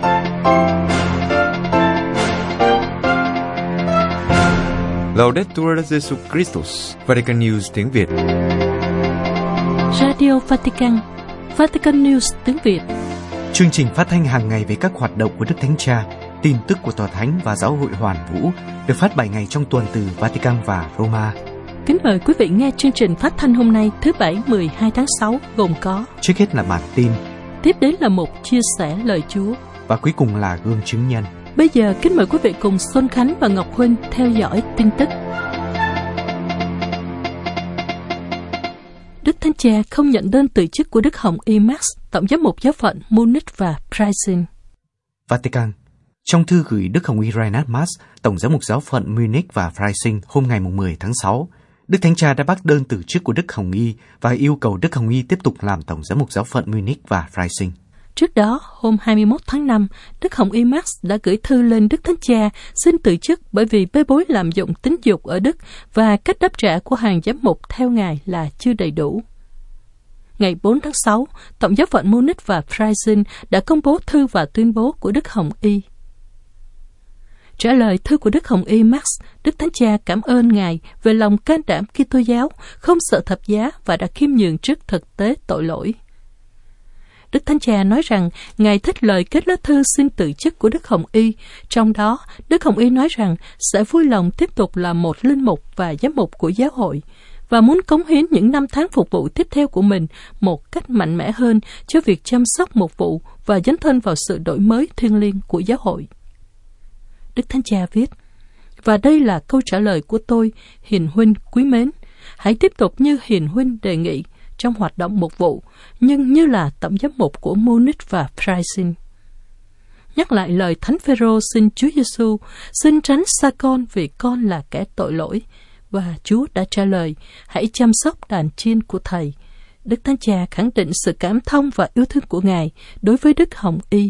Laudetur Jesus Christus, Vatican News tiếng Việt. Radio Vatican, Vatican News tiếng Việt. Chương trình phát thanh hàng ngày về các hoạt động của Đức Thánh Cha, tin tức của Tòa Thánh và Giáo hội Hoàn Vũ được phát 7 ngày trong tuần từ Vatican và Roma. Kính mời quý vị nghe chương trình phát thanh hôm nay thứ Bảy 12 tháng 6 gồm có: trước hết là bản tin, tiếp đến là một chia sẻ lời Chúa và cuối cùng là gương chứng nhân. Bây giờ kính mời quý vị cùng Xuân Khánh và Ngọc Huynh theo dõi tin tức. Đức Thánh Cha không nhận đơn từ chức của Đức Hồng Y Max, Tổng giám mục giáo phận Munich và Freising. Vatican. Trong thư gửi Đức Hồng Y Reinhard Marx, Tổng giám mục giáo phận Munich và Freising hôm ngày 10 tháng 6, Đức Thánh Cha đã bác đơn từ chức của Đức Hồng Y và yêu cầu Đức Hồng Y tiếp tục làm Tổng giám mục giáo phận Munich và Freising. Trước đó, hôm 21 tháng 5, Đức Hồng Y Max đã gửi thư lên Đức Thánh Cha xin từ chức bởi vì bê bối lạm dụng tính dục ở Đức và cách đáp trả của hàng giám mục theo Ngài là chưa đầy đủ. Ngày 4 tháng 6, Tổng giáo phận Munich và Freising đã công bố thư và tuyên bố của Đức Hồng Y. Trả lời thư của Đức Hồng Y Max, Đức Thánh Cha cảm ơn Ngài về lòng can đảm Kitô giáo, không sợ thập giá và đã khiêm nhường trước thực tế tội lỗi. Đức Thánh Cha nói rằng Ngài thích lời kết lá thư xin từ chức của Đức Hồng Y, trong đó Đức Hồng Y nói rằng sẽ vui lòng tiếp tục là một linh mục và giám mục của giáo hội và muốn cống hiến những năm tháng phục vụ tiếp theo của mình một cách mạnh mẽ hơn cho việc chăm sóc mục vụ và dấn thân vào sự đổi mới thiêng liêng của giáo hội. Đức Thánh Cha viết: và đây là câu trả lời của tôi, hiền huynh quý mến, hãy tiếp tục như hiền huynh đề nghị trong hoạt động mục vụ, nhưng như là tổng giám mục của Munich và Freising. Nhắc lại lời Thánh Phêrô xin Chúa Giêsu, xin tránh xa con vì con là kẻ tội lỗi, và Chúa đã trả lời, hãy chăm sóc đàn chiên của Thầy. Đức Thánh Cha khẳng định sự cảm thông và yêu thương của Ngài đối với Đức Hồng Y.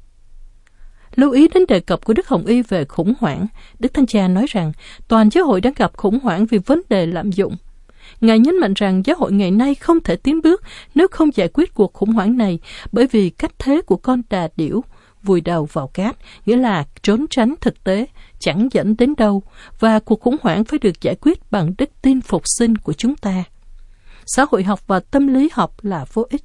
Lưu ý đến đề cập của Đức Hồng Y về khủng hoảng, Đức Thánh Cha nói rằng toàn giáo hội đang gặp khủng hoảng vì vấn đề lạm dụng. Ngài nhấn mạnh rằng giáo hội ngày nay không thể tiến bước nếu không giải quyết cuộc khủng hoảng này, bởi vì cách thế của con đà điểu vùi đầu vào cát, nghĩa là trốn tránh thực tế, chẳng dẫn đến đâu, và cuộc khủng hoảng phải được giải quyết bằng đức tin phục sinh của chúng ta. Xã hội học và tâm lý học là vô ích.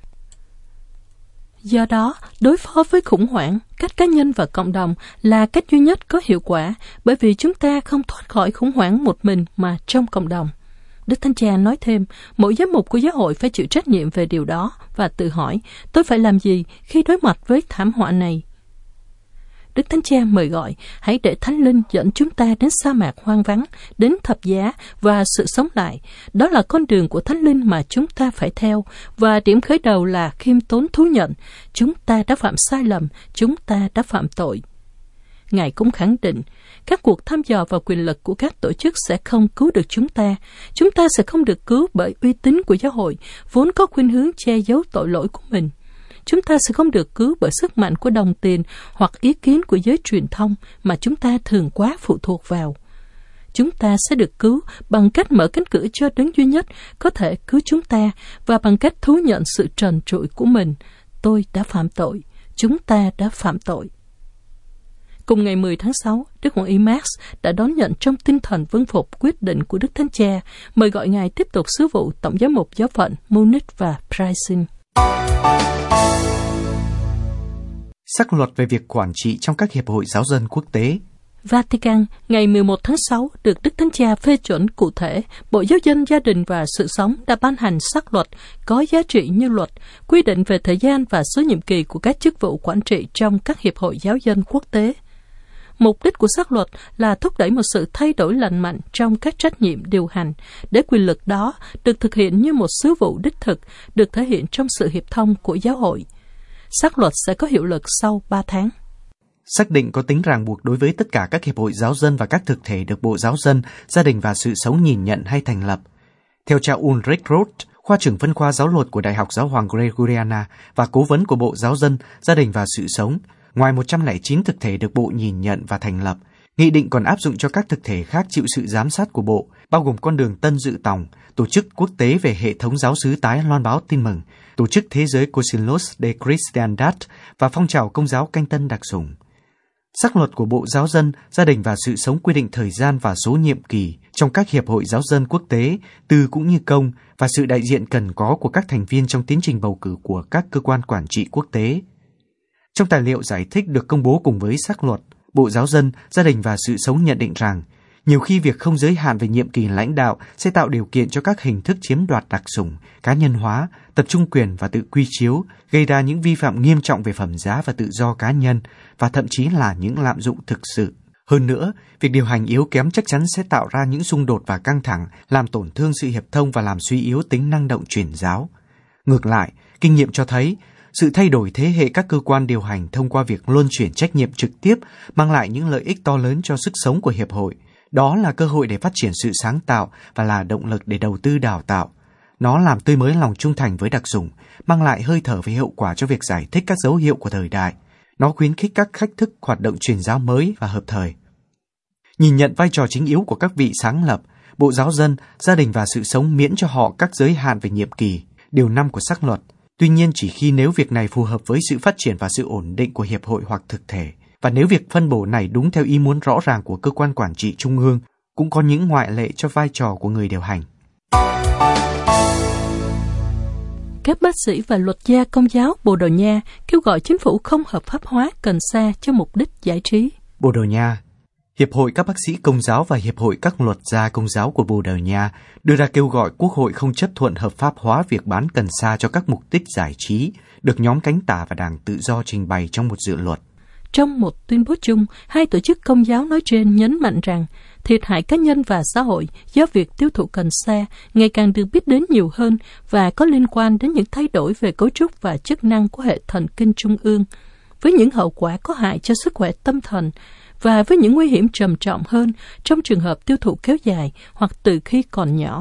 Do đó, đối phó với khủng hoảng, cách cá nhân và cộng đồng là cách duy nhất có hiệu quả, bởi vì chúng ta không thoát khỏi khủng hoảng một mình mà trong cộng đồng. Đức Thánh Cha nói thêm, mỗi giám mục của giáo hội phải chịu trách nhiệm về điều đó và tự hỏi, tôi phải làm gì khi đối mặt với thảm họa này? Đức Thánh Cha mời gọi, hãy để Thánh Linh dẫn chúng ta đến sa mạc hoang vắng, đến thập giá và sự sống lại. Đó là con đường của Thánh Linh mà chúng ta phải theo, và điểm khởi đầu là khiêm tốn thú nhận, chúng ta đã phạm sai lầm, chúng ta đã phạm tội. Ngài cũng khẳng định, các cuộc thăm dò vào quyền lực của các tổ chức sẽ không cứu được chúng ta. Chúng ta sẽ không được cứu bởi uy tín của giáo hội, vốn có khuynh hướng che giấu tội lỗi của mình. Chúng ta sẽ không được cứu bởi sức mạnh của đồng tiền hoặc ý kiến của giới truyền thông mà chúng ta thường quá phụ thuộc vào. Chúng ta sẽ được cứu bằng cách mở cánh cửa cho đấng duy nhất có thể cứu chúng ta và bằng cách thú nhận sự trần trụi của mình. Tôi đã phạm tội. Chúng ta đã phạm tội. Cùng ngày 10 tháng 6, Đức Hồng Y Max đã đón nhận trong tinh thần vâng phục quyết định của Đức Thánh Cha, mời gọi Ngài tiếp tục sứ vụ Tổng giám mục giáo phận Munich và Freising. Sắc luật về việc quản trị trong các hiệp hội giáo dân quốc tế. Vatican, ngày 11 tháng 6, được Đức Thánh Cha phê chuẩn cụ thể, Bộ Giáo dân, Gia đình và Sự sống đã ban hành sắc luật có giá trị như luật, quy định về thời gian và số nhiệm kỳ của các chức vụ quản trị trong các hiệp hội giáo dân quốc tế. Mục đích của sắc luật là thúc đẩy một sự thay đổi lành mạnh trong các trách nhiệm điều hành, để quyền lực đó được thực hiện như một sứ vụ đích thực, được thể hiện trong sự hiệp thông của giáo hội. Sắc luật sẽ có hiệu lực sau 3 tháng. Xác định có tính ràng buộc đối với tất cả các hiệp hội giáo dân và các thực thể được Bộ Giáo dân, Gia đình và Sự sống nhìn nhận hay thành lập. Theo cha Ulrich Roth, khoa trưởng phân khoa giáo luật của Đại học Giáo hoàng Gregoriana và cố vấn của Bộ Giáo dân, Gia đình và Sự sống, ngoài 109 thực thể được Bộ nhìn nhận và thành lập, nghị định còn áp dụng cho các thực thể khác chịu sự giám sát của Bộ, bao gồm Con đường Tân Dự Tòng, Tổ chức Quốc tế về Hệ thống Giáo xứ Tái loan báo tin mừng, Tổ chức Thế giới Concilios de Cristiandad và Phong trào Công giáo Canh Tân đặc sủng. Sắc luật của Bộ Giáo dân, Gia đình và Sự sống quy định thời gian và số nhiệm kỳ trong các hiệp hội giáo dân quốc tế, tư cũng như công, và sự đại diện cần có của các thành viên trong tiến trình bầu cử của các cơ quan quản trị quốc tế. Trong tài liệu giải thích được công bố cùng với sắc luật, Bộ Giáo dân, Gia đình và Sự sống nhận định rằng, nhiều khi việc không giới hạn về nhiệm kỳ lãnh đạo sẽ tạo điều kiện cho các hình thức chiếm đoạt đặc sủng, cá nhân hóa, tập trung quyền và tự quy chiếu, gây ra những vi phạm nghiêm trọng về phẩm giá và tự do cá nhân, và thậm chí là những lạm dụng thực sự. Hơn nữa, việc điều hành yếu kém chắc chắn sẽ tạo ra những xung đột và căng thẳng, làm tổn thương sự hiệp thông và làm suy yếu tính năng động truyền giáo. Ngược lại, kinh nghiệm cho thấy, sự thay đổi thế hệ các cơ quan điều hành thông qua việc luân chuyển trách nhiệm trực tiếp mang lại những lợi ích to lớn cho sức sống của hiệp hội. Đó là cơ hội để phát triển sự sáng tạo và là động lực để đầu tư đào tạo. Nó làm tươi mới lòng trung thành với đặc sủng, mang lại hơi thở về hiệu quả cho việc giải thích các dấu hiệu của thời đại. Nó khuyến khích các cách thức hoạt động truyền giáo mới và hợp thời. Nhìn nhận vai trò chính yếu của các vị sáng lập, Bộ Giáo dân, Gia đình và Sự sống miễn cho họ các giới hạn về nhiệm kỳ, điều 5 của sắc luật. Tuy nhiên chỉ khi nếu việc này phù hợp với sự phát triển và sự ổn định của hiệp hội hoặc thực thể, và nếu việc phân bổ này đúng theo ý muốn rõ ràng của cơ quan quản trị trung ương, cũng có những ngoại lệ cho vai trò của người điều hành. Các bác sĩ và luật gia Công giáo Bồ Đào Nha kêu gọi chính phủ không hợp pháp hóa cần sa cho mục đích giải trí. Bồ Đào Nha, Hiệp hội các bác sĩ Công giáo và Hiệp hội các luật gia Công giáo của Bồ Đào Nha đưa ra kêu gọi Quốc hội không chấp thuận hợp pháp hóa việc bán cần sa cho các mục đích giải trí, được nhóm Cánh Tả và Đảng Tự do trình bày trong một dự luật. Trong một tuyên bố chung, hai tổ chức Công giáo nói trên nhấn mạnh rằng thiệt hại cá nhân và xã hội do việc tiêu thụ cần sa ngày càng được biết đến nhiều hơn và có liên quan đến những thay đổi về cấu trúc và chức năng của hệ thần kinh trung ương, với những hậu quả có hại cho sức khỏe tâm thần và với những nguy hiểm trầm trọng hơn trong trường hợp tiêu thụ kéo dài hoặc từ khi còn nhỏ.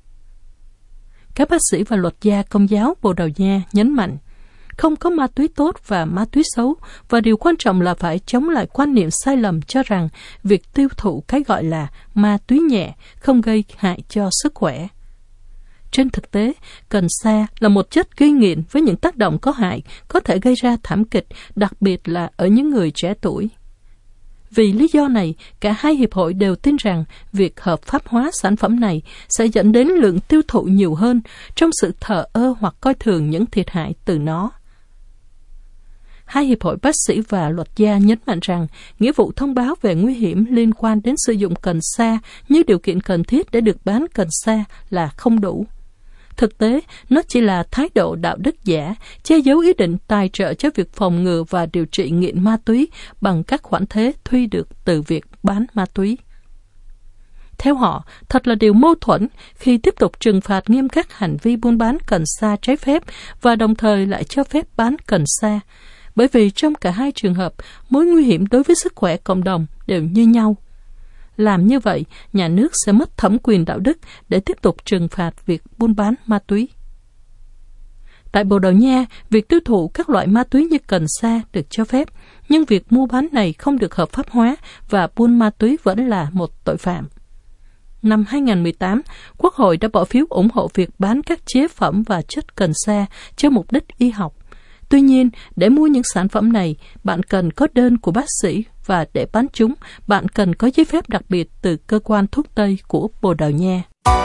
Các bác sĩ và luật gia Công giáo Bồ Đào Nha nhấn mạnh, không có ma túy tốt và ma túy xấu, và điều quan trọng là phải chống lại quan niệm sai lầm cho rằng việc tiêu thụ cái gọi là ma túy nhẹ không gây hại cho sức khỏe. Trên thực tế, cần sa là một chất gây nghiện với những tác động có hại, có thể gây ra thảm kịch, đặc biệt là ở những người trẻ tuổi. Vì lý do này, cả hai hiệp hội đều tin rằng việc hợp pháp hóa sản phẩm này sẽ dẫn đến lượng tiêu thụ nhiều hơn trong sự thờ ơ hoặc coi thường những thiệt hại từ nó. Hai hiệp hội bác sĩ và luật gia nhấn mạnh rằng nghĩa vụ thông báo về nguy hiểm liên quan đến sử dụng cần sa như điều kiện cần thiết để được bán cần sa là không đủ. Thực tế, nó chỉ là thái độ đạo đức giả, che giấu ý định tài trợ cho việc phòng ngừa và điều trị nghiện ma túy bằng các khoản thuế thuy được từ việc bán ma túy. Theo họ, thật là điều mâu thuẫn khi tiếp tục trừng phạt nghiêm khắc hành vi buôn bán cần sa trái phép và đồng thời lại cho phép bán cần sa, bởi vì trong cả hai trường hợp, mối nguy hiểm đối với sức khỏe cộng đồng đều như nhau. Làm như vậy, nhà nước sẽ mất thẩm quyền đạo đức để tiếp tục trừng phạt việc buôn bán ma túy. Tại Bồ Đào Nha, việc tiêu thụ các loại ma túy như cần sa được cho phép, nhưng việc mua bán này không được hợp pháp hóa và buôn ma túy vẫn là một tội phạm. Năm 2018, Quốc hội đã bỏ phiếu ủng hộ việc bán các chế phẩm và chất cần sa cho mục đích y học. Tuy nhiên, để mua những sản phẩm này, bạn cần có đơn của bác sĩ và để bán chúng, bạn cần có giấy phép đặc biệt từ cơ quan thuốc Tây của Bồ Đào Nha.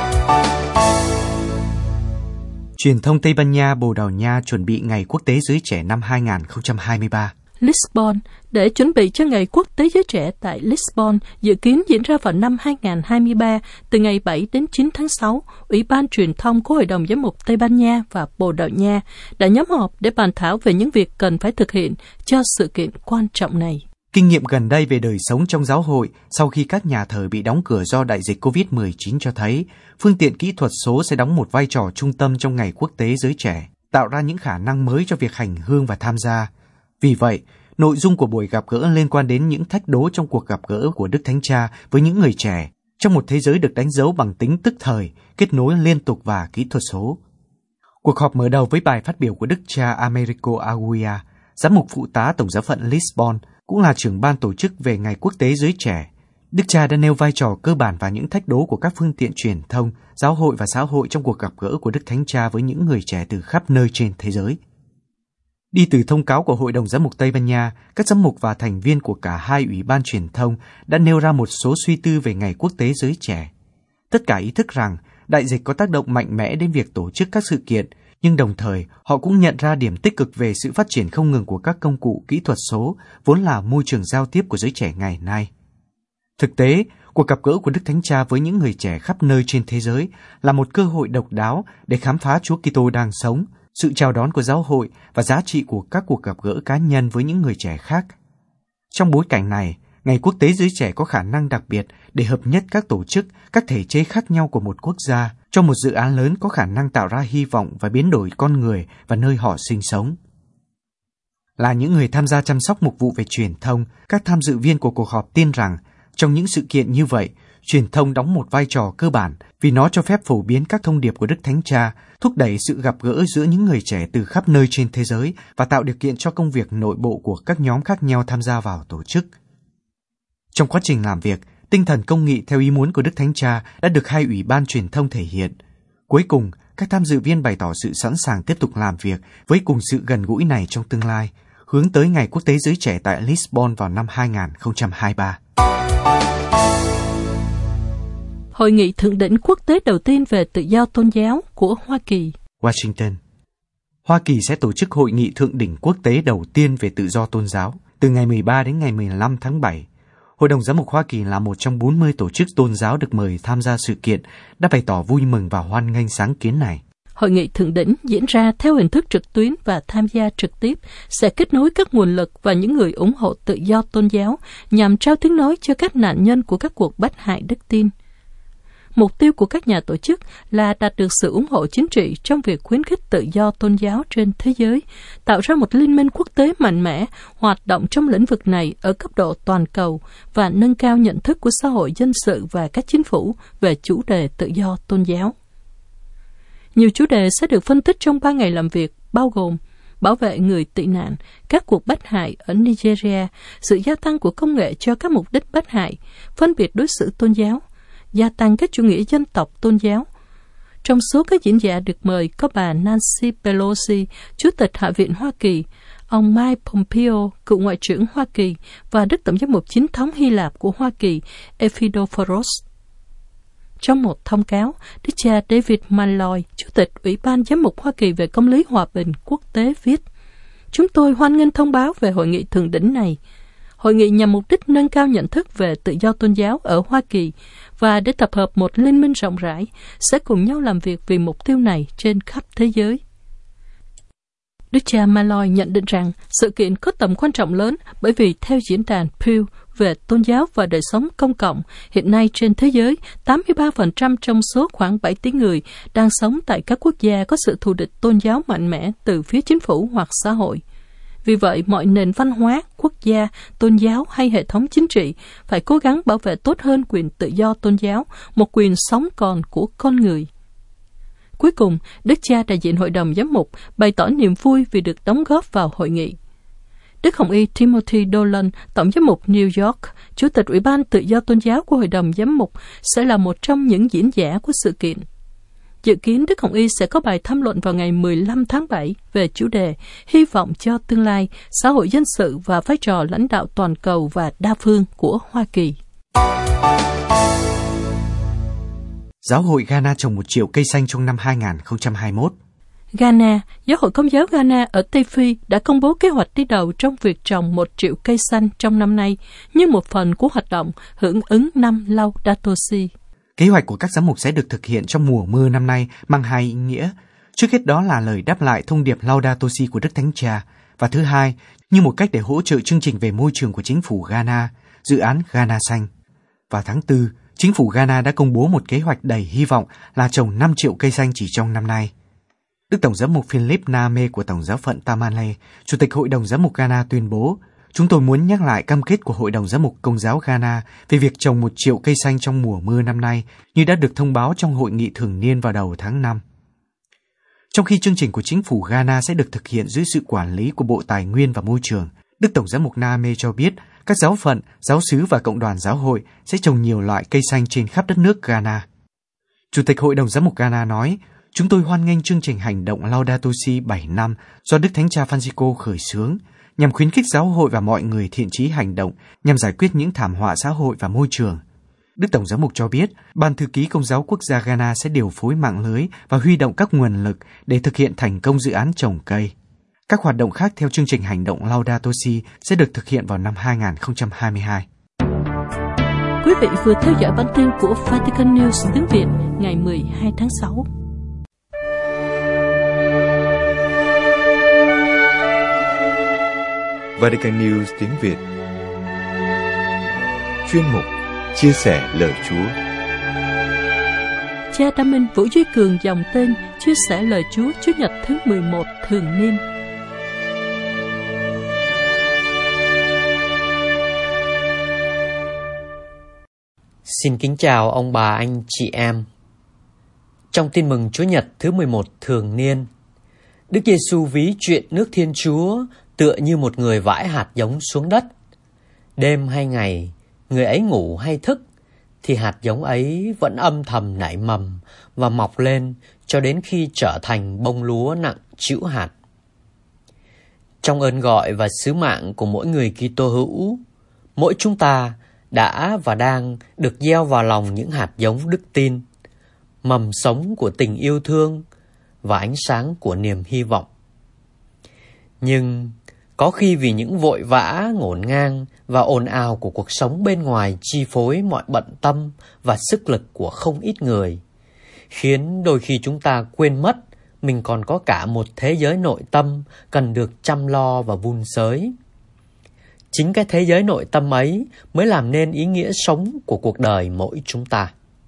Truyền thông Tây Ban Nha Bồ Đào Nha chuẩn bị Ngày Quốc tế Giới Trẻ năm 2023. Lisbon. Để chuẩn bị cho Ngày Quốc tế Giới Trẻ tại Lisbon dự kiến diễn ra vào năm 2023 từ ngày 7 đến 9 tháng 6, Ủy ban Truyền thông của Hội đồng Giám mục Tây Ban Nha và Bồ Đào Nha đã nhóm họp để bàn thảo về những việc cần phải thực hiện cho sự kiện quan trọng này. Kinh nghiệm gần đây về đời sống trong giáo hội sau khi các nhà thờ bị đóng cửa do đại dịch COVID-19 cho thấy phương tiện kỹ thuật số sẽ đóng một vai trò trung tâm trong Ngày Quốc tế Giới Trẻ, tạo ra những khả năng mới cho việc hành hương và tham gia. Vì vậy, nội dung của buổi gặp gỡ liên quan đến những thách đố trong cuộc gặp gỡ của Đức Thánh Cha với những người trẻ trong một thế giới được đánh dấu bằng tính tức thời, kết nối liên tục và kỹ thuật số. Cuộc họp mở đầu với bài phát biểu của Đức cha Americo Aguia, giám mục phụ tá Tổng giáo phận Lisbon, cũng là trưởng ban tổ chức về Ngày Quốc tế Giới Trẻ. Đức cha đã nêu vai trò cơ bản và những thách đố của các phương tiện truyền thông, giáo hội và xã hội trong cuộc gặp gỡ của Đức Thánh Cha với những người trẻ từ khắp nơi trên thế giới. Đi từ thông cáo của Hội đồng Giám mục Tây Ban Nha, các giám mục và thành viên của cả hai ủy ban truyền thông đã nêu ra một số suy tư về Ngày Quốc tế Giới Trẻ. Tất cả ý thức rằng đại dịch có tác động mạnh mẽ đến việc tổ chức các sự kiện, nhưng đồng thời họ cũng nhận ra điểm tích cực về sự phát triển không ngừng của các công cụ kỹ thuật số, vốn là môi trường giao tiếp của giới trẻ ngày nay. Thực tế, cuộc gặp gỡ của Đức Thánh Cha với những người trẻ khắp nơi trên thế giới là một cơ hội độc đáo để khám phá Chúa Kitô đang sống, sự chào đón của giáo hội và giá trị của các cuộc gặp gỡ cá nhân với những người trẻ khác. Trong bối cảnh này, Ngày Quốc tế Giới Trẻ có khả năng đặc biệt để hợp nhất các tổ chức, các thể chế khác nhau của một quốc gia cho một dự án lớn có khả năng tạo ra hy vọng và biến đổi con người và nơi họ sinh sống. Là những người tham gia chăm sóc mục vụ về truyền thông, các tham dự viên của cuộc họp tin rằng trong những sự kiện như vậy, truyền thông đóng một vai trò cơ bản vì nó cho phép phổ biến các thông điệp của Đức Thánh Cha, thúc đẩy sự gặp gỡ giữa những người trẻ từ khắp nơi trên thế giới và tạo điều kiện cho công việc nội bộ của các nhóm khác nhau tham gia vào tổ chức. Trong quá trình làm việc, tinh thần công nghị theo ý muốn của Đức Thánh Cha đã được hai ủy ban truyền thông thể hiện. Cuối cùng, các tham dự viên bày tỏ sự sẵn sàng tiếp tục làm việc với cùng sự gần gũi này trong tương lai, hướng tới Ngày Quốc tế Giới Trẻ tại Lisbon vào năm 2023. Hội nghị thượng đỉnh quốc tế đầu tiên về tự do tôn giáo của Hoa Kỳ. Washington. Hoa Kỳ sẽ tổ chức hội nghị thượng đỉnh quốc tế đầu tiên về tự do tôn giáo từ ngày 13 đến ngày 15 tháng 7. Hội đồng Giám mục Hoa Kỳ là một trong 40 tổ chức tôn giáo được mời tham gia sự kiện, đã bày tỏ vui mừng và hoan nghênh sáng kiến này. Hội nghị thượng đỉnh diễn ra theo hình thức trực tuyến và tham gia trực tiếp sẽ kết nối các nguồn lực và những người ủng hộ tự do tôn giáo nhằm trao tiếng nói cho các nạn nhân của các cuộc bách hại đức tin. Mục tiêu của các nhà tổ chức là đạt được sự ủng hộ chính trị trong việc khuyến khích tự do tôn giáo trên thế giới, tạo ra một liên minh quốc tế mạnh mẽ, hoạt động trong lĩnh vực này ở cấp độ toàn cầu và nâng cao nhận thức của xã hội dân sự và các chính phủ về chủ đề tự do tôn giáo. Nhiều chủ đề sẽ được phân tích trong 3 ngày làm việc, bao gồm bảo vệ người tị nạn, các cuộc bách hại ở Nigeria, sự gia tăng của công nghệ cho các mục đích bách hại, phân biệt đối xử tôn giáo, gia tăng các chủ nghĩa dân tộc tôn giáo. Trong số các diễn giả được mời có bà Nancy Pelosi, Chủ tịch Hạ viện Hoa Kỳ, ông Mike Pompeo, cựu Ngoại trưởng Hoa Kỳ, và Đức Tổng giám mục Chính thống Hy Lạp của Hoa Kỳ, Ephidophorus. Trong một thông cáo, Đức cha David Malloy, Chủ tịch Ủy ban Giám mục Hoa Kỳ về Công lý Hòa bình Quốc tế viết: "Chúng tôi hoan nghênh thông báo về hội nghị thượng đỉnh này. Hội nghị nhằm mục đích nâng cao nhận thức về tự do tôn giáo ở Hoa Kỳ và để tập hợp một liên minh rộng rãi, sẽ cùng nhau làm việc vì mục tiêu này trên khắp thế giới." Đức cha Malloy nhận định rằng sự kiện có tầm quan trọng lớn bởi vì theo diễn đàn Pew về tôn giáo và đời sống công cộng, hiện nay trên thế giới, 83% trong số khoảng 7 tỷ người đang sống tại các quốc gia có sự thù địch tôn giáo mạnh mẽ từ phía chính phủ hoặc xã hội. Vì vậy, mọi nền văn hóa, quốc gia, tôn giáo hay hệ thống chính trị phải cố gắng bảo vệ tốt hơn quyền tự do tôn giáo, một quyền sống còn của con người. Cuối cùng, Đức cha đại diện Hội đồng Giám mục bày tỏ niềm vui vì được đóng góp vào hội nghị. Đức Hồng y Timothy Dolan, Tổng giám mục New York, Chủ tịch Ủy ban Tự do Tôn giáo của Hội đồng Giám mục, sẽ là một trong những diễn giả của sự kiện. Dự kiến Đức Hồng y sẽ có bài tham luận vào ngày 15 tháng 7 về chủ đề Hy vọng cho tương lai, xã hội dân sự và vai trò lãnh đạo toàn cầu và đa phương của Hoa Kỳ. Giáo hội Ghana trồng 1 triệu cây xanh trong năm 2021. Ghana, Giáo hội Công giáo Ghana ở Tây Phi đã công bố kế hoạch đi đầu trong việc trồng 1 triệu cây xanh trong năm nay như một phần của hoạt động hưởng ứng năm Laudato Si. Kế hoạch của các giám mục sẽ được thực hiện trong mùa mưa năm nay mang hai ý nghĩa. Trước hết đó là lời đáp lại thông điệp Laudato Si của Đức Thánh Cha, và thứ hai, như một cách để hỗ trợ chương trình về môi trường của chính phủ Ghana, dự án Ghana Xanh. Vào tháng 4, chính phủ Ghana đã công bố một kế hoạch đầy hy vọng là trồng 5 triệu cây xanh chỉ trong năm nay. Đức Tổng giám mục Philip Name của Tổng giáo phận Tamale, Chủ tịch Hội đồng Giám mục Ghana tuyên bố: "Chúng tôi muốn nhắc lại cam kết của Hội đồng Giám mục Công giáo Ghana về việc trồng 1 triệu cây xanh trong mùa mưa năm nay, như đã được thông báo trong hội nghị thường niên vào đầu tháng 5. Trong khi chương trình của chính phủ Ghana sẽ được thực hiện dưới sự quản lý của Bộ Tài nguyên và Môi trường, Đức Tổng giám mục Name cho biết các giáo phận, giáo xứ và cộng đoàn giáo hội sẽ trồng nhiều loại cây xanh trên khắp đất nước Ghana. Chủ tịch Hội đồng Giám mục Ghana nói, chúng tôi hoan nghênh chương trình hành động Laudato Si 7 năm do Đức Thánh Cha Francisco khởi xướng, nhằm khuyến khích giáo hội và mọi người thiện chí hành động nhằm giải quyết những thảm họa xã hội và môi trường. Đức Tổng Giám mục cho biết, Ban Thư ký Công giáo Quốc gia Ghana sẽ điều phối mạng lưới và huy động các nguồn lực để thực hiện thành công dự án trồng cây. Các hoạt động khác theo chương trình hành động Laudato Si sẽ được thực hiện vào năm 2022. Quý vị vừa theo dõi bản tin của Vatican News tiếng Việt ngày 12 tháng 6. Vatican News tiếng Việt. Chuyên mục Chia sẻ lời Chúa. Cha Đa Minh Vũ Duy Cường dòng tên chia sẻ lời Chúa Chủ nhật thứ 11 thường niên. Xin kính chào ông bà anh chị em. Trong tin mừng Chúa Nhật thứ 11 thường niên, Đức Giêsu ví chuyện nước Thiên Chúa tựa như một người vãi hạt giống xuống đất. Đêm hay ngày, người ấy ngủ hay thức, thì hạt giống ấy vẫn âm thầm nảy mầm và mọc lên cho đến khi trở thành bông lúa nặng trĩu hạt. Trong ơn gọi và sứ mạng của mỗi người Kitô hữu, mỗi chúng ta đã và đang được gieo vào lòng những hạt giống đức tin, mầm sống của tình yêu thương và ánh sáng của niềm hy vọng. Nhưng có khi vì những vội vã, ngổn ngang và ồn ào của cuộc sống bên ngoài chi phối mọi bận tâm và sức lực của không ít người, khiến đôi khi chúng ta quên mất mình còn có cả một thế giới nội tâm cần được chăm lo và vun sới. Chính cái thế giới nội tâm ấy mới làm nên ý nghĩa sống của cuộc đời mỗi chúng ta.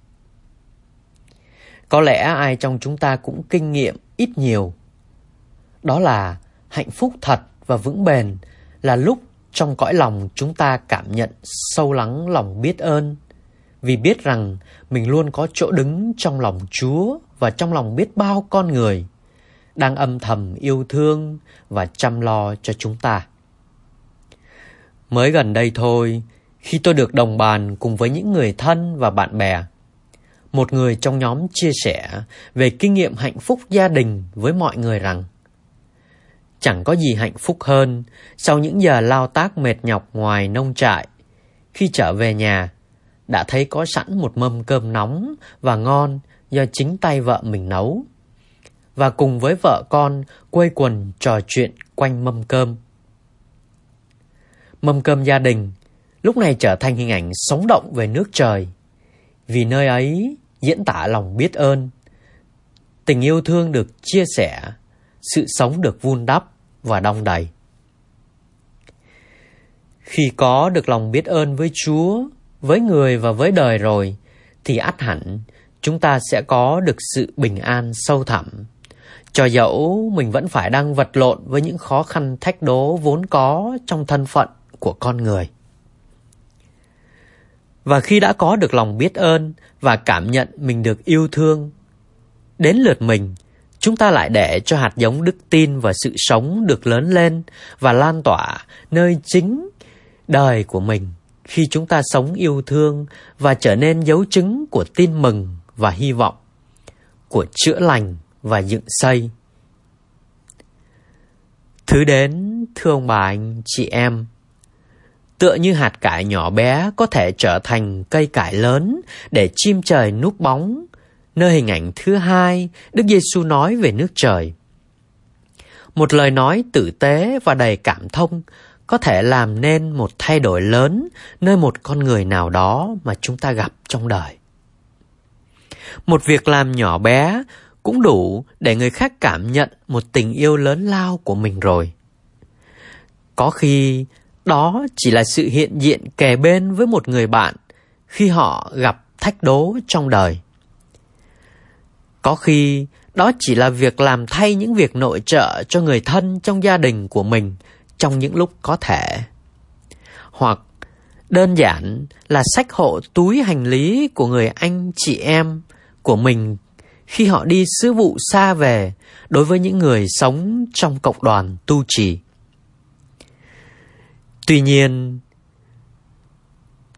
Có lẽ ai trong chúng ta cũng kinh nghiệm ít nhiều. Đó là hạnh phúc thật và vững bền là lúc trong cõi lòng chúng ta cảm nhận sâu lắng lòng biết ơn, vì biết rằng mình luôn có chỗ đứng trong lòng Chúa và trong lòng biết bao con người đang âm thầm yêu thương và chăm lo cho chúng ta. Mới gần đây thôi, khi tôi được đồng bàn cùng với những người thân và bạn bè, một người trong nhóm chia sẻ về kinh nghiệm hạnh phúc gia đình với mọi người rằng chẳng có gì hạnh phúc hơn sau những giờ lao tác mệt nhọc ngoài nông trại, khi trở về nhà đã thấy có sẵn một mâm cơm nóng và ngon do chính tay vợ mình nấu, và cùng với vợ con quây quần trò chuyện quanh mâm cơm. Mâm cơm gia đình lúc này trở thành hình ảnh sống động về nước trời, vì nơi ấy diễn tả lòng biết ơn, tình yêu thương được chia sẻ, sự sống được vun đắp và đong đầy. Khi có được lòng biết ơn với Chúa, với người và với đời rồi, thì ắt hẳn chúng ta sẽ có được sự bình an sâu thẳm, cho dẫu mình vẫn phải đang vật lộn với những khó khăn thách đố vốn có trong thân phận của con người. Và khi đã có được lòng biết ơn và cảm nhận mình được yêu thương, đến lượt mình, chúng ta lại để cho hạt giống đức tin và sự sống được lớn lên và lan tỏa nơi chính đời của mình, khi chúng ta sống yêu thương và trở nên dấu chứng của tin mừng và hy vọng, của chữa lành và dựng xây. Thứ đến, thưa ông bà anh chị em, tựa như hạt cải nhỏ bé có thể trở thành cây cải lớn để chim trời núp bóng, nơi hình ảnh thứ hai Đức Giêsu nói về nước trời. Một lời nói tử tế và đầy cảm thông có thể làm nên một thay đổi lớn nơi một con người nào đó mà chúng ta gặp trong đời. Một việc làm nhỏ bé cũng đủ để người khác cảm nhận một tình yêu lớn lao của mình rồi. Có khi đó chỉ là sự hiện diện kề bên với một người bạn khi họ gặp thách đố trong đời. Có khi đó chỉ là việc làm thay những việc nội trợ cho người thân trong gia đình của mình trong những lúc có thể. Hoặc đơn giản là xách hộ túi hành lý của người anh chị em của mình khi họ đi sứ vụ xa về đối với những người sống trong cộng đoàn tu trì. Tuy nhiên,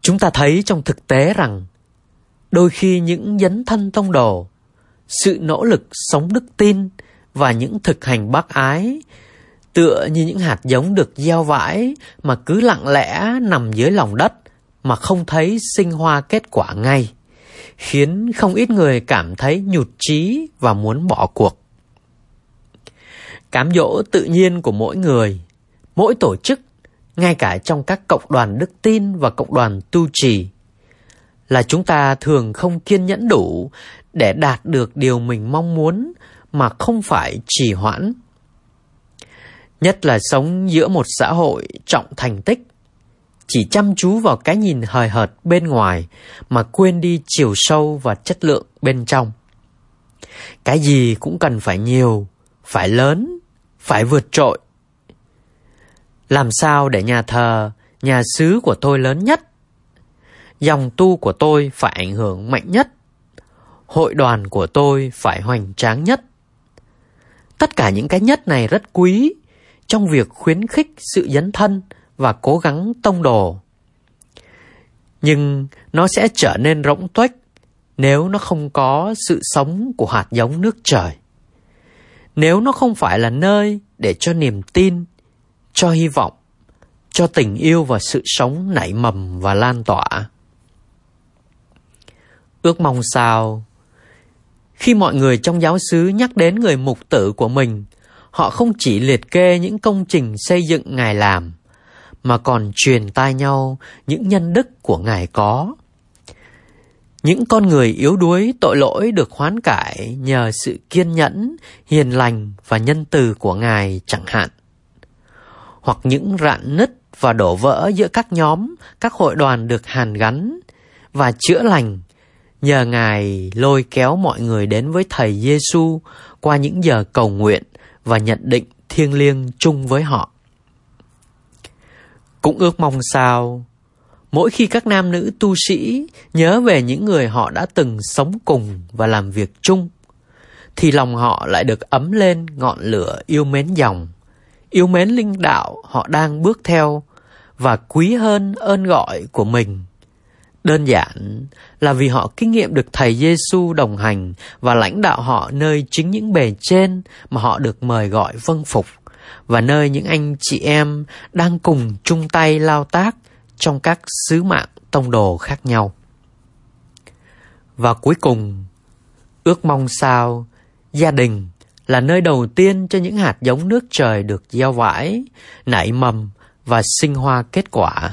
Chúng ta thấy trong thực tế rằng đôi khi những dấn thân tông đồ, sự nỗ lực sống đức tin và những thực hành bác ái tựa như những hạt giống được gieo vãi mà cứ lặng lẽ nằm dưới lòng đất mà không thấy sinh hoa kết quả ngay, khiến không ít người cảm thấy nhụt chí và muốn bỏ cuộc. Cám dỗ tự nhiên của mỗi người, mỗi tổ chức, ngay cả trong các cộng đoàn đức tin và cộng đoàn tu trì, là chúng ta thường không kiên nhẫn đủ để đạt được điều mình mong muốn mà không phải trì hoãn. Nhất là sống giữa một xã hội trọng thành tích, chỉ chăm chú vào cái nhìn hời hợt bên ngoài mà quên đi chiều sâu và chất lượng bên trong. Cái gì cũng cần phải nhiều, phải lớn, phải vượt trội. Làm sao để nhà thờ, nhà xứ của tôi lớn nhất? Dòng tu của tôi phải ảnh hưởng mạnh nhất. Hội đoàn của tôi phải hoành tráng nhất. Tất cả những cái nhất này rất quý trong việc khuyến khích sự dấn thân và cố gắng tông đồ. Nhưng nó sẽ trở nên rỗng tuếch nếu nó không có sự sống của hạt giống nước trời. Nếu nó không phải là nơi để cho niềm tin, cho hy vọng, cho tình yêu và sự sống nảy mầm và lan tỏa. Ước mong sao khi mọi người trong giáo xứ nhắc đến người mục tử của mình, họ không chỉ liệt kê những công trình xây dựng Ngài làm, mà còn truyền tai nhau những nhân đức của Ngài có. Những con người yếu đuối tội lỗi được hoán cải nhờ sự kiên nhẫn, hiền lành và nhân từ của Ngài chẳng hạn. Hoặc những rạn nứt và đổ vỡ giữa các nhóm, các hội đoàn được hàn gắn và chữa lành nhờ Ngài lôi kéo mọi người đến với Thầy Giêsu qua những giờ cầu nguyện và nhận định thiêng liêng chung với họ. Cũng ước mong sao mỗi khi các nam nữ tu sĩ nhớ về những người họ đã từng sống cùng và làm việc chung, thì lòng họ lại được ấm lên ngọn lửa yêu mến dòng, yêu mến linh đạo họ đang bước theo và quý hơn ơn gọi của mình. Đơn giản là vì họ kinh nghiệm được Thầy Giêsu đồng hành và lãnh đạo họ nơi chính những bề trên mà họ được mời gọi vâng phục, và nơi những anh chị em đang cùng chung tay lao tác trong các sứ mạng tông đồ khác nhau. Và cuối cùng, ước mong sao gia đình là nơi đầu tiên cho những hạt giống nước trời được gieo vãi, nảy mầm và sinh hoa kết quả.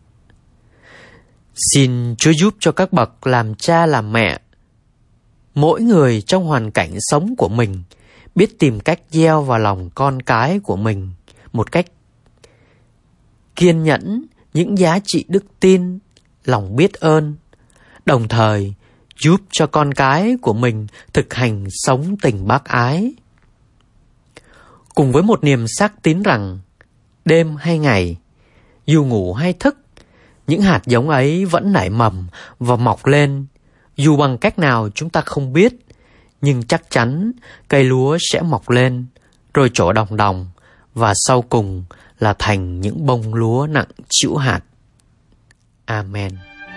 Xin Chúa giúp cho các bậc làm cha làm mẹ, mỗi người trong hoàn cảnh sống của mình, biết tìm cách gieo vào lòng con cái của mình một cách kiên nhẫn những giá trị đức tin, lòng biết ơn, đồng thời giúp cho con cái của mình thực hành sống tình bác ái. Cùng với một niềm xác tín rằng đêm hay ngày, dù ngủ hay thức, những hạt giống ấy vẫn nảy mầm và mọc lên, dù bằng cách nào chúng ta không biết, nhưng chắc chắn cây lúa sẽ mọc lên, rồi trổ đồng đồng, và sau cùng là thành những bông lúa nặng trĩu hạt. Amen.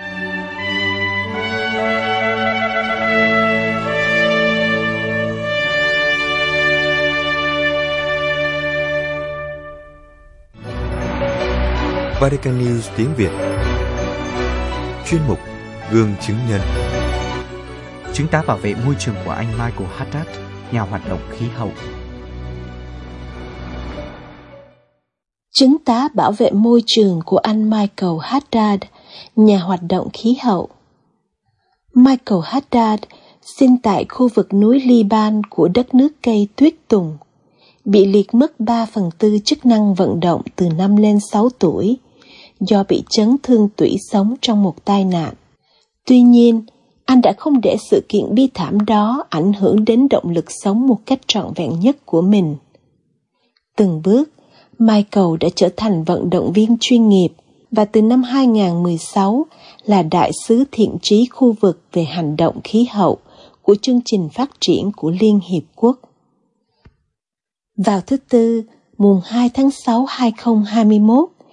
Vatican News tiếng Việt. Chuyên mục Gương chứng nhân. Chứng tá bảo vệ môi trường của anh Michael Haddad, nhà hoạt động khí hậu. Chứng tá bảo vệ môi trường của anh Michael Haddad, nhà hoạt động khí hậu. Michael Haddad sinh tại khu vực núi Liban của đất nước cây tuyết tùng, bị liệt mất 3/4 chức năng vận động từ năm lên 6 tuổi do bị chấn thương tủy sống trong một tai nạn. Tuy nhiên, anh đã không để sự kiện bi thảm đó ảnh hưởng đến động lực sống một cách trọn vẹn nhất của mình. Từng bước, Michael đã trở thành vận động viên chuyên nghiệp và từ năm 2016 là đại sứ thiện chí khu vực về hành động khí hậu của chương trình phát triển của Liên Hiệp Quốc. Vào thứ Tư, mùng 2 tháng 6 2021,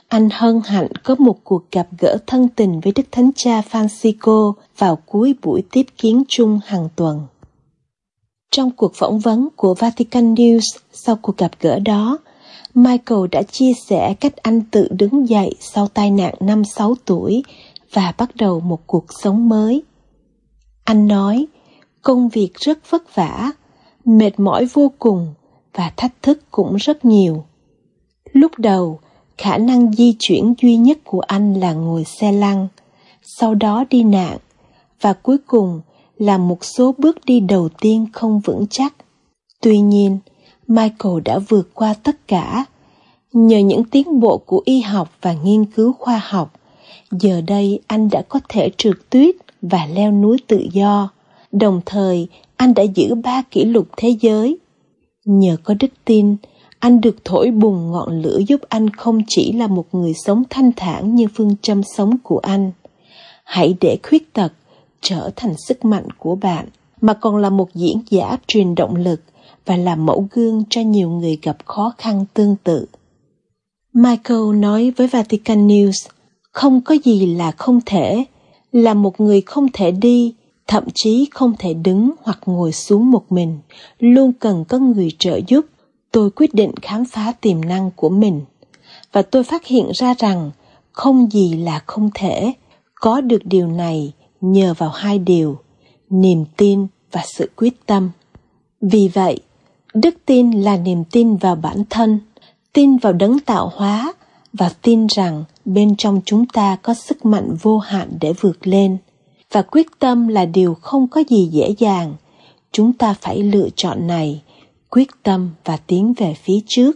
Anh hân hạnh có một cuộc gặp gỡ thân tình với Đức Thánh Cha Francisco vào cuối buổi tiếp kiến chung hàng tuần. Trong cuộc phỏng vấn của Vatican News sau cuộc gặp gỡ đó, Michael đã chia sẻ cách anh tự đứng dậy sau tai nạn năm 6 tuổi và bắt đầu một cuộc sống mới. Anh nói, công việc rất vất vả, mệt mỏi vô cùng và thách thức cũng rất nhiều. Lúc đầu, khả năng di chuyển duy nhất của anh là ngồi xe lăn, sau đó đi nạn, và cuối cùng là một số bước đi đầu tiên không vững chắc. Tuy nhiên, Michael đã vượt qua tất cả. Nhờ những tiến bộ của y học và nghiên cứu khoa học, giờ đây anh đã có thể trượt tuyết và leo núi tự do. Đồng thời, anh đã giữ 3 kỷ lục thế giới. Nhờ có đức tin, anh được thổi bùng ngọn lửa giúp anh không chỉ là một người sống thanh thản như phương châm sống của anh. Hãy để khuyết tật trở thành sức mạnh của bạn, mà còn là một diễn giả truyền động lực và làm mẫu gương cho nhiều người gặp khó khăn tương tự. Michael nói với Vatican News, không có gì là không thể, là một người không thể đi, thậm chí không thể đứng hoặc ngồi xuống một mình, luôn cần có người trợ giúp. Tôi quyết định khám phá tiềm năng của mình, và tôi phát hiện ra rằng không gì là không thể. Có được điều này nhờ vào 2 điều, niềm tin và sự quyết tâm. Vì vậy, đức tin là niềm tin vào bản thân, tin vào đấng tạo hóa và tin rằng bên trong chúng ta có sức mạnh vô hạn để vượt lên. Và quyết tâm là điều không có gì dễ dàng. Chúng ta phải lựa chọn này, quyết tâm và tiến về phía trước.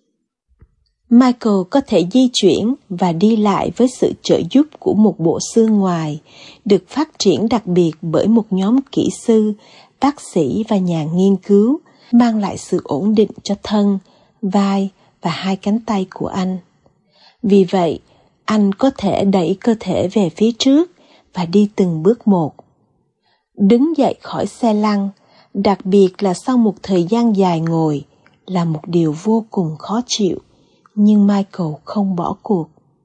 Michael có thể di chuyển và đi lại với sự trợ giúp của một bộ xương ngoài, được phát triển đặc biệt bởi một nhóm kỹ sư, bác sĩ và nhà nghiên cứu, mang lại sự ổn định cho thân, vai và 2 cánh tay của anh. Vì vậy, anh có thể đẩy cơ thể về phía trước và đi từng bước một. Đứng dậy khỏi xe lăn, đặc biệt là sau một thời gian dài ngồi, là một điều vô cùng khó chịu, nhưng Michael không bỏ cuộc.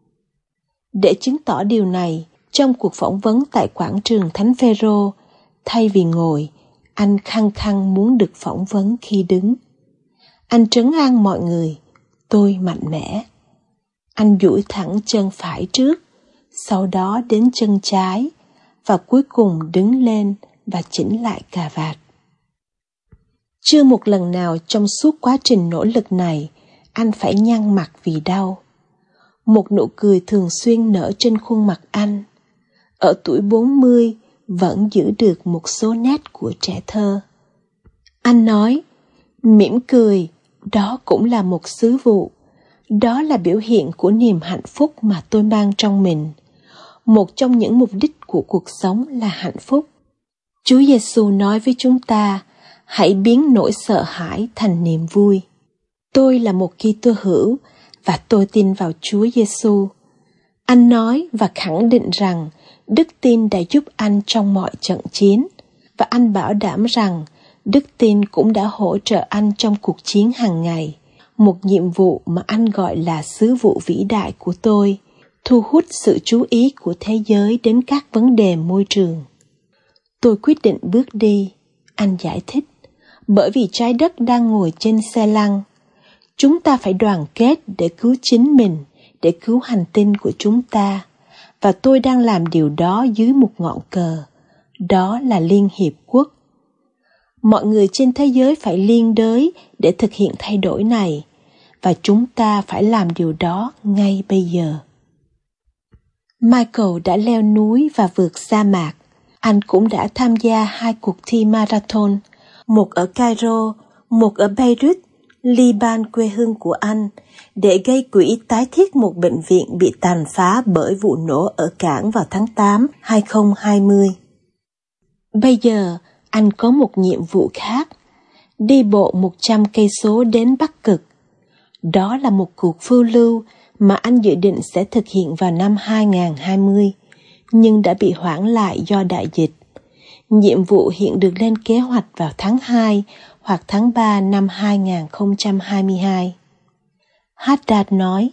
Để chứng tỏ điều này, trong cuộc phỏng vấn tại quảng trường Thánh Phêrô, thay vì ngồi, anh khăng khăng muốn được phỏng vấn khi đứng. Anh trấn an mọi người, tôi mạnh mẽ. Anh duỗi thẳng chân phải trước, sau đó đến chân trái, và cuối cùng đứng lên và chỉnh lại cà vạt. Chưa một lần nào trong suốt quá trình nỗ lực này, anh phải nhăn mặt vì đau. Một nụ cười thường xuyên nở trên khuôn mặt anh. Ở tuổi 40, vẫn giữ được một số nét của trẻ thơ. Anh nói, mỉm cười, đó cũng là một sứ vụ. Đó là biểu hiện của niềm hạnh phúc mà tôi mang trong mình. Một trong những mục đích của cuộc sống là hạnh phúc. Chúa Giêsu nói với chúng ta, hãy biến nỗi sợ hãi thành niềm vui. Tôi là một Kitô hữu và tôi tin vào Chúa Giêsu. Anh nói và khẳng định rằng đức tin đã giúp anh trong mọi trận chiến, và anh bảo đảm rằng đức tin cũng đã hỗ trợ anh trong cuộc chiến hàng ngày. Một nhiệm vụ mà anh gọi là sứ vụ vĩ đại của tôi, thu hút sự chú ý của thế giới đến các vấn đề môi trường. Tôi quyết định bước đi, anh giải thích, bởi vì trái đất đang ngồi trên xe lăn. Chúng ta phải đoàn kết để cứu chính mình, để cứu hành tinh của chúng ta. Và tôi đang làm điều đó dưới một ngọn cờ. Đó là Liên Hiệp Quốc. Mọi người trên thế giới phải liên đới để thực hiện thay đổi này. Và chúng ta phải làm điều đó ngay bây giờ. Michael đã leo núi và vượt sa mạc. Anh cũng đã tham gia 2 cuộc thi marathon, một ở Cairo, một ở Beirut, Liban quê hương của anh, để gây quỹ tái thiết một bệnh viện bị tàn phá bởi vụ nổ ở cảng vào tháng 8, 2020. Bây giờ, anh có một nhiệm vụ khác, đi bộ 100 cây số đến Bắc Cực. Đó là một cuộc phiêu lưu mà anh dự định sẽ thực hiện vào năm 2020, nhưng đã bị hoãn lại do đại dịch. Nhiệm vụ hiện được lên kế hoạch vào tháng 2 hoặc tháng 3 năm 2022. Haddad nói,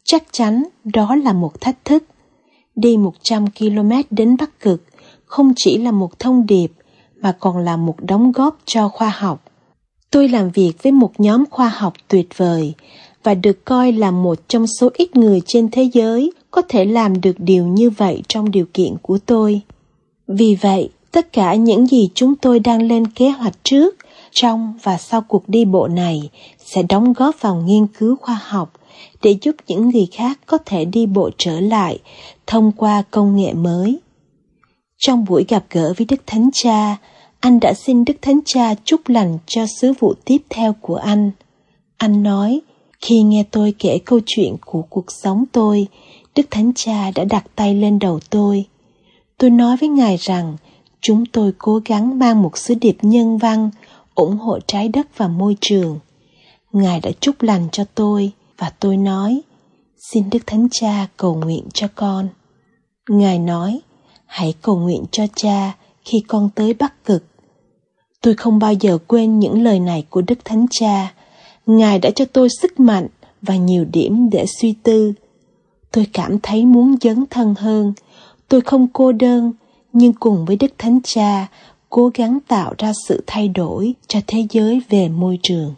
Chắc chắn đó là một thách thức. Đi 100 km đến Bắc Cực không chỉ là một thông điệp mà còn là một đóng góp cho khoa học. Tôi làm việc với một nhóm khoa học tuyệt vời và được coi là một trong số ít người trên thế giới có thể làm được điều như vậy trong điều kiện của tôi. Vì vậy, tất cả những gì chúng tôi đang lên kế hoạch trước, trong và sau cuộc đi bộ này sẽ đóng góp vào nghiên cứu khoa học để giúp những người khác có thể đi bộ trở lại thông qua công nghệ mới. Trong buổi gặp gỡ với Đức Thánh Cha, anh đã xin Đức Thánh Cha chúc lành cho sứ vụ tiếp theo của anh. Anh nói, khi nghe tôi kể câu chuyện của cuộc sống tôi, Đức Thánh Cha đã đặt tay lên đầu tôi. Tôi nói với Ngài rằng, chúng tôi cố gắng mang một sứ điệp nhân văn, ủng hộ trái đất và môi trường. Ngài đã chúc lành cho tôi, và tôi nói, xin Đức Thánh Cha cầu nguyện cho con. Ngài nói, hãy cầu nguyện cho Cha khi con tới Bắc Cực. Tôi không bao giờ quên những lời này của Đức Thánh Cha. Ngài đã cho tôi sức mạnh và nhiều điểm để suy tư. Tôi cảm thấy muốn dấn thân hơn. Tôi không cô đơn, nhưng cùng với Đức Thánh Cha, cố gắng tạo ra sự thay đổi cho thế giới về môi trường.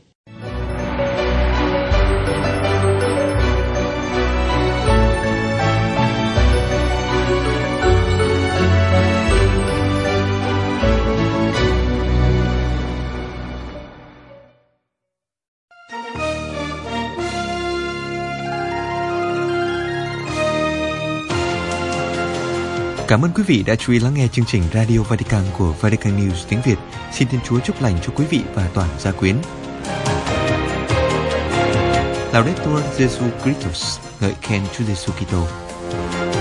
Cảm ơn quý vị đã chú ý lắng nghe chương trình Radio Vatican của Vatican News tiếng Việt. Xin Thiên Chúa chúc lành cho quý vị và toàn gia quyến. Laudetur Jesu Christus, ngợi khen Chúa Giêsu Kitô.